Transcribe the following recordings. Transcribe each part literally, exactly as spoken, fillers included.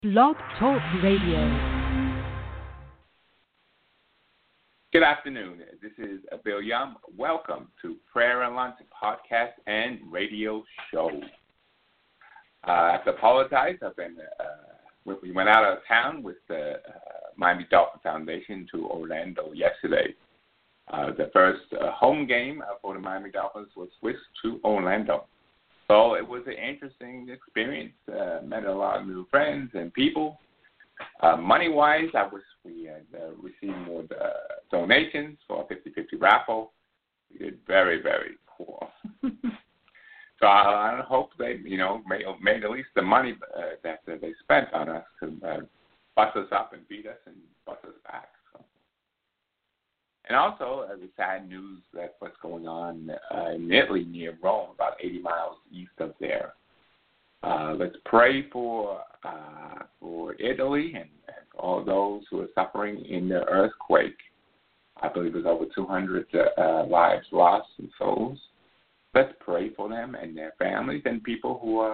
Blog Talk Radio. Good afternoon. This is Bill Young. Welcome to Prayer and Lunch podcast and radio show. Uh, I have to apologize. I've been uh, we went out of town with the uh, Miami Dolphin Foundation to Orlando yesterday. Uh, the first uh, home game for the Miami Dolphins was switched to Orlando. So it was an interesting experience. Uh, met a lot of new friends and people. Uh, money-wise, I wish we had uh, received more uh, donations for a fifty-fifty raffle. We did very, very poor. So I, I hope they, you know, made, made at least the money uh, that uh, they spent on us to uh, bust us up and beat us and bust us back. So. And also, uh, the sad news that what's going on uh, in Italy near Rome, about eighty miles east of there. Uh, let's pray for uh, for Italy and, and for all those who are suffering in the earthquake. I believe there's over two hundred uh, lives lost and souls. Let's pray for them and their families and people who are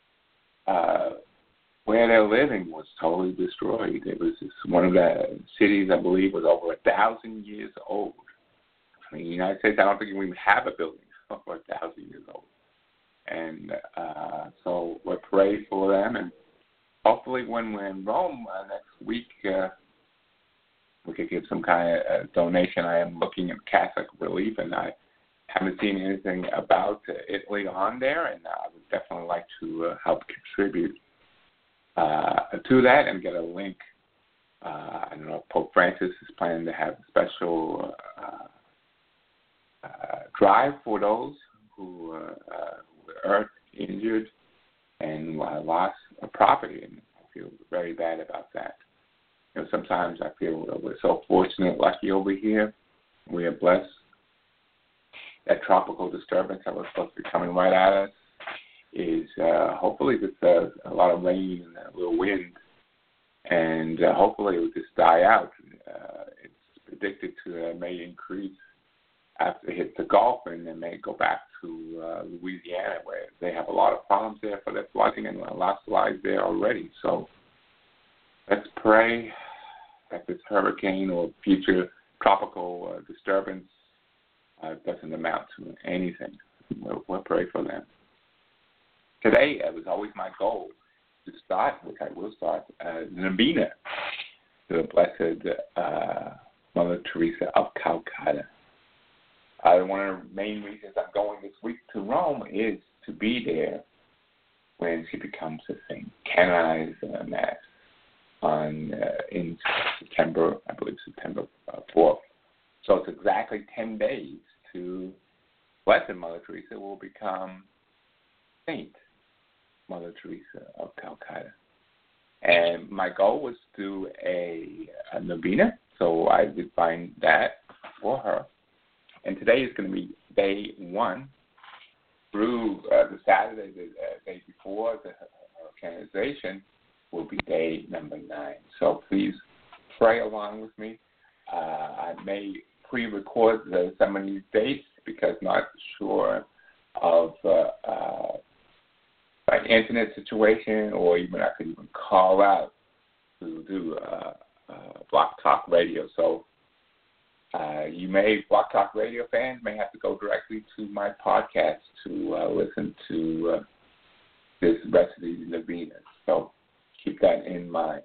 uh, where they're living was totally destroyed. It was just one of the cities, I believe, was over a thousand years old. I mean, in the United States, I don't think we even have a building over a thousand years old. And uh, so we'll pray for them. And hopefully when we're in Rome uh, next week, uh, we could give some kind of uh, donation. I am looking at Catholic Relief, and I haven't seen anything about uh, Italy on there, and I would definitely like to uh, help contribute uh, to that and get a link. Uh, I don't know if Pope Francis is planning to have a special uh, uh, drive for those who uh, uh, earth injured and uh, lost a property, and I feel very bad about that. You know, sometimes I feel we're so fortunate, lucky over here. We are blessed. That tropical disturbance that was supposed to be coming right at us is uh, hopefully with uh, a lot of rain and a little wind, and uh, hopefully it will just die out. Uh, it's predicted to uh, may increase after it hits the Gulf, and then may go back to uh, Louisiana, where they have a lot of problems there for their flooding and lots of lives there already. So let's pray that this hurricane or future tropical uh, disturbance uh, doesn't amount to anything. We'll, we'll pray for them. Today, it was always my goal to start, which I will start, uh, Novena to the Blessed uh, Mother Teresa of Calcutta. Uh, one of the main reasons I'm going this week to Rome is to be there when she becomes a saint, canonized uh, Mass on uh, in September, I believe September uh, fourth. So it's exactly ten days to Blessed Mother Teresa will become Saint Mother Teresa of Calcutta. And my goal was to do a, a novena, so I did find that for her. And today is going to be day one through uh, the Saturday, the uh, day before the uh, canonization will be day number nine. So please pray along with me. Uh, I may pre-record the, some of these dates because not sure of uh, uh, my internet situation, or even I could even call out to do uh, uh, Block Talk Radio. So Uh, you may, Block Talk Radio fans, may have to go directly to my podcast to uh, listen to uh, this rest of these novenas. So keep that in mind.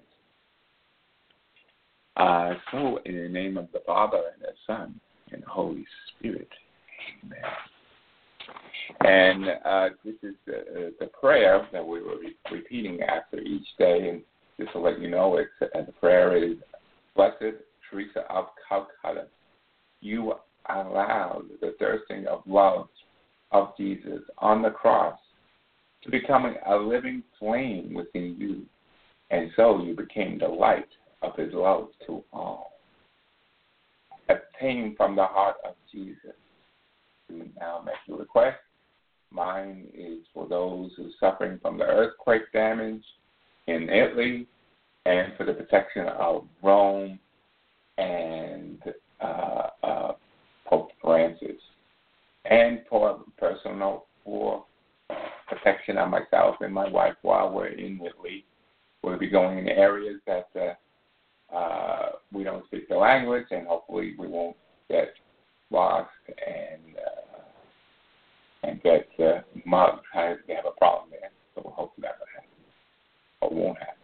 Uh, so in the name of the Father and the Son and the Holy Spirit, amen. And uh, this is the, the prayer that we were re- repeating after each day. And just to let you know, it's, uh, the prayer is, Blessed Teresa of Calcutta, you allowed the thirsting of love of Jesus on the cross to become a living flame within you, and so you became the light of his love to all. Obtain from the heart of Jesus. You now make your request. Mine is for those who are suffering from the earthquake damage in Italy, and for the protection of Rome and uh, uh, Pope Francis, and for personal for protection of myself and my wife while we're in Italy we'll be going in areas that uh, uh, we don't speak the language, and hopefully we won't get lost and uh, and get uh, mugged. I have a problem there, so we'll hope that will happen or won't happen.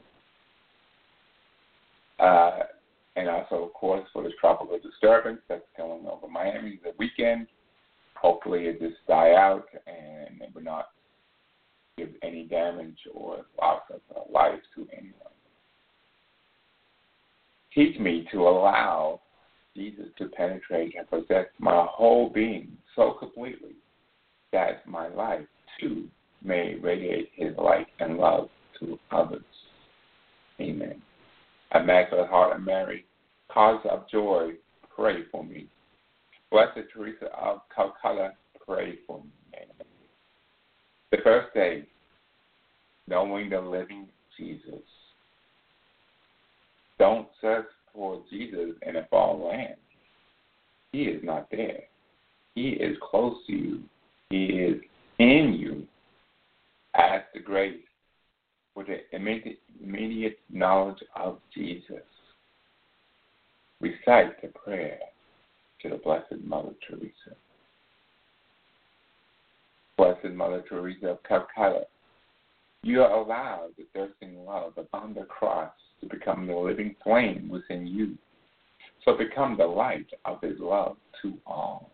Uh, and also, of course, for this tropical disturbance that's coming over Miami the weekend, hopefully it just die out and it will not give any damage or loss of uh, life to anyone. Teach me to allow Jesus to penetrate and possess my whole being so completely that my life, too, may radiate his light and love to others. Amen. Immaculate Heart of Mary, cause of joy, pray for me. Blessed Teresa of Calcutta, pray for me. Amen. The first day, knowing the living Jesus. Don't search for Jesus in a far land. He is not there. He is close to you. He is in you. Ask the grace for the immediate, immediate knowledge of Jesus. Recite the prayer to the Blessed Mother Teresa. Blessed Mother Teresa of Calcutta, you allowed the thirsting love upon the cross to become the living flame within you. So become the light of his love to all.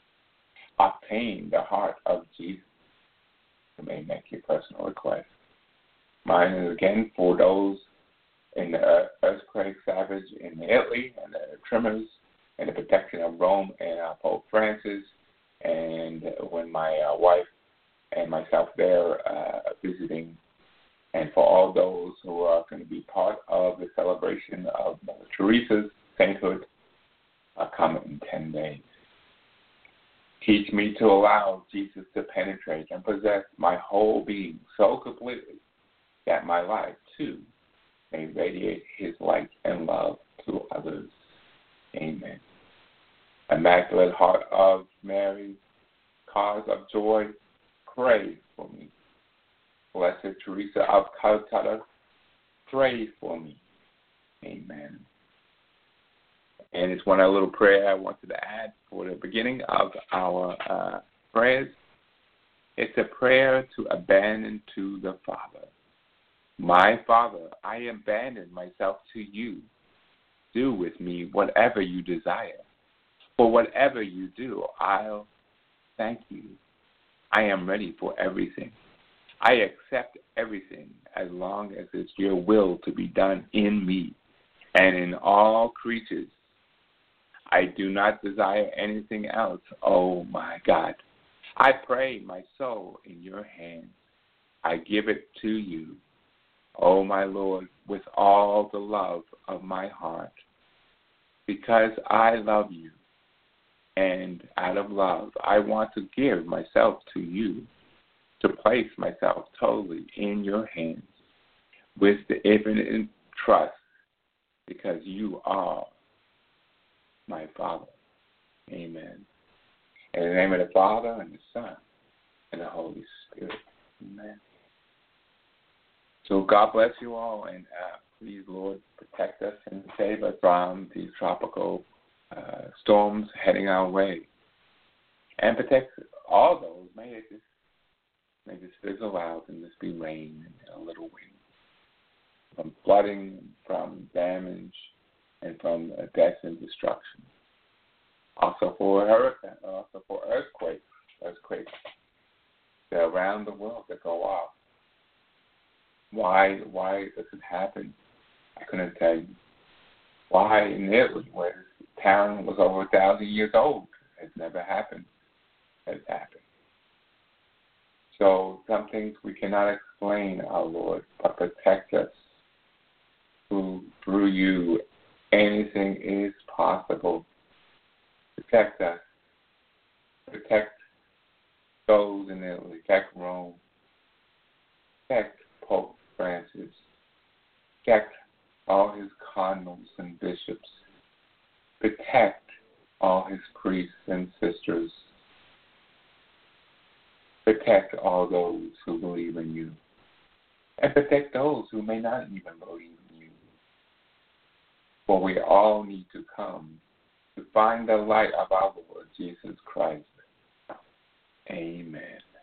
Obtain the heart of Jesus. You may make your personal request. Mine is again for those in the earthquake savage in Italy and the tremors and the protection of Rome and uh, Pope Francis, and when my uh, wife and myself there uh, visiting, and for all those who are going to be part of the celebration of Mother Teresa's sainthood uh, coming in ten days. Teach me to allow Jesus to penetrate and possess my whole being so completely that my life, too, may radiate his light and love to others. Amen. Immaculate Heart of Mary, cause of joy, pray for me. Blessed Teresa of Calcutta, pray for me. Amen. And it's one little prayer I wanted to add for the beginning of our uh, prayers. It's a prayer to abandon to the Father. My Father, I abandon myself to you. Do with me whatever you desire. For whatever you do, I'll thank you. I am ready for everything. I accept everything as long as it's your will to be done in me and in all creatures. I do not desire anything else, oh my God. I pray my soul in your hands. I give it to you, oh my Lord, with all the love of my heart, because I love you. And out of love, I want to give myself to you, to place myself totally in your hands with the infinite trust, because you are my Father. Amen. In the name of the Father, and the Son, and the Holy Spirit. Amen. So God bless you all, and uh, please, Lord, protect us and save us from these tropical uh, storms heading our way. And protect all those. May it just, may just fizzle out and just be rain and a little wind. From flooding, from damage, and from uh, death and destruction. Also for hurricane, also for earthquakes, earthquakes around the world that go off. Why? Why does it happen? I couldn't tell you. Why in Italy, where this town was over a thousand years old, it's never happened. Has happened. So some things we cannot explain, our Lord, but protect us. Through, through you, anything is possible. Protect us. Protect those in Italy. Protect Rome. Protect Pope Francis. Protect all his cardinals and bishops. Protect all his priests and sisters. Protect all those who believe in you. and protect those who may not even believe in you. For we all need to come to find the light of our Lord Jesus Christ. Amen.